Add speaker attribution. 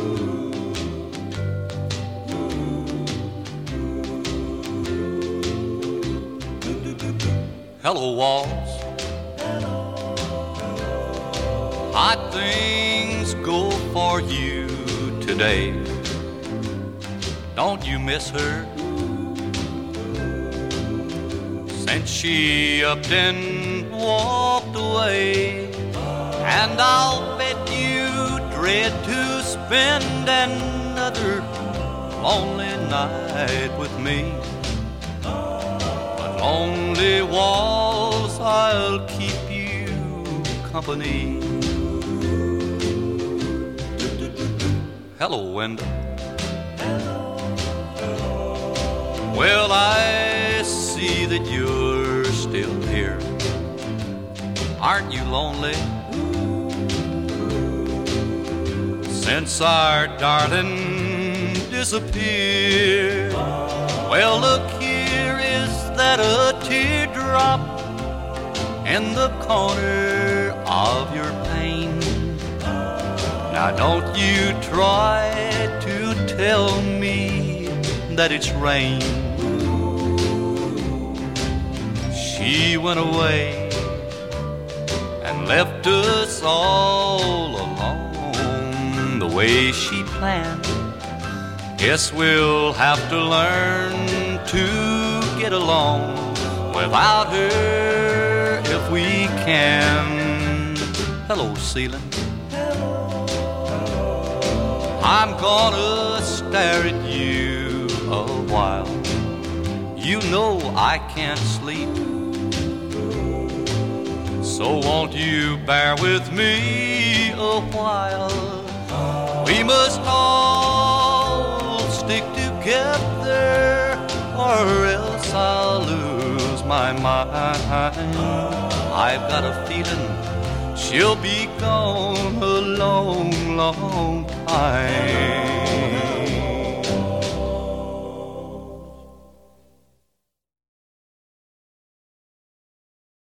Speaker 1: Hello, walls. Hot things go for you today. Don't you miss her? Since she upped and walked away. And I'll bet you dread to spend another lonely night with me. But lonely walls, I'll keep you company. Hello, window. Well, I see that you're still here. Aren't you lonely? Since our darling disappeared. Well, look, here is that a teardrop in the corner of your pane. Now don't you try to tell me that it's rain. She went away and left us all alone the way she planned. Guess we'll have to learn to get along without her if we can. Hello, ceiling. I'm gonna stare at you a while. You know I can't sleep. So won't you bear with me a while? We must all stick together or else I'll lose my mind. I've got a feeling she'll be gone a long, long time.